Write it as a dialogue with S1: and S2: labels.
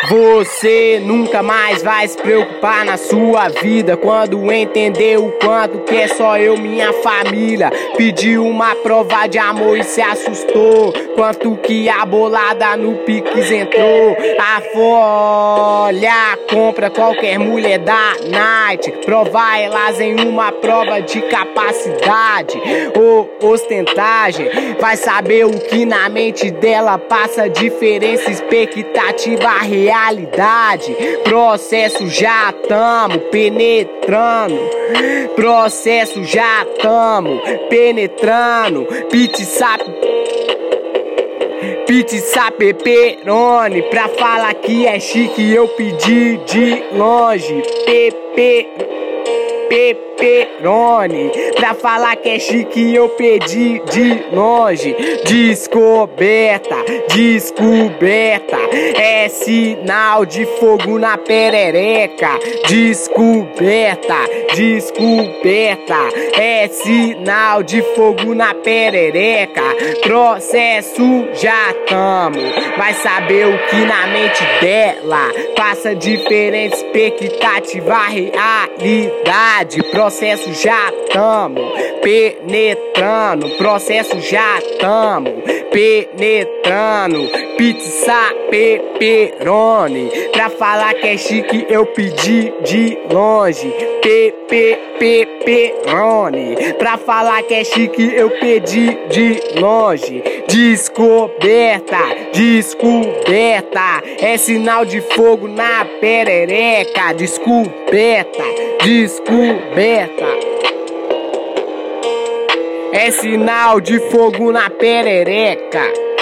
S1: Você nunca mais vai se preocupar na sua vida quando entender o quanto que é só eu, minha família. Pediu uma prova de amor e se assustou, quanto que a bolada no Pix entrou. A folha compra qualquer mulher da night, prova elas em uma prova de capacidade ou ostentagem. Vai saber o que na mente dela passa, diferença, expectativa, realidade. Processo já tamo penetrando, processo já tamo penetrando. Pizza pepperoni, pra falar que é chique eu pedi de longe. Pepperoni, pra falar que é chique eu pedi de longe. Descoberta, é sinal de fogo na perereca. Descoberta, é sinal de fogo na perereca. Processo já tamo, vai saber o que na mente dela passa, diferente, expectativa, realidade. Processo já tamo penetrando, processo já tamo penetrando. Pizza pepperoni, pra falar que é chique eu pedi de longe. Pepperoni, pra falar que é chique eu pedi de longe. Descoberta, é sinal de fogo na perereca. Descoberta, é sinal de fogo na perereca.